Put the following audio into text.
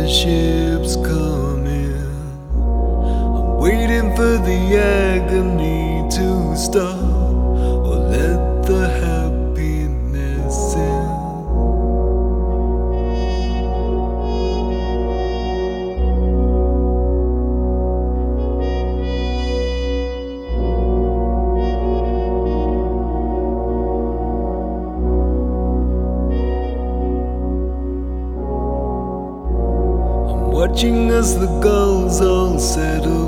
the ships come in. I'm waiting for the agony to stop, or let the happiness in. Watching as the gulls all settle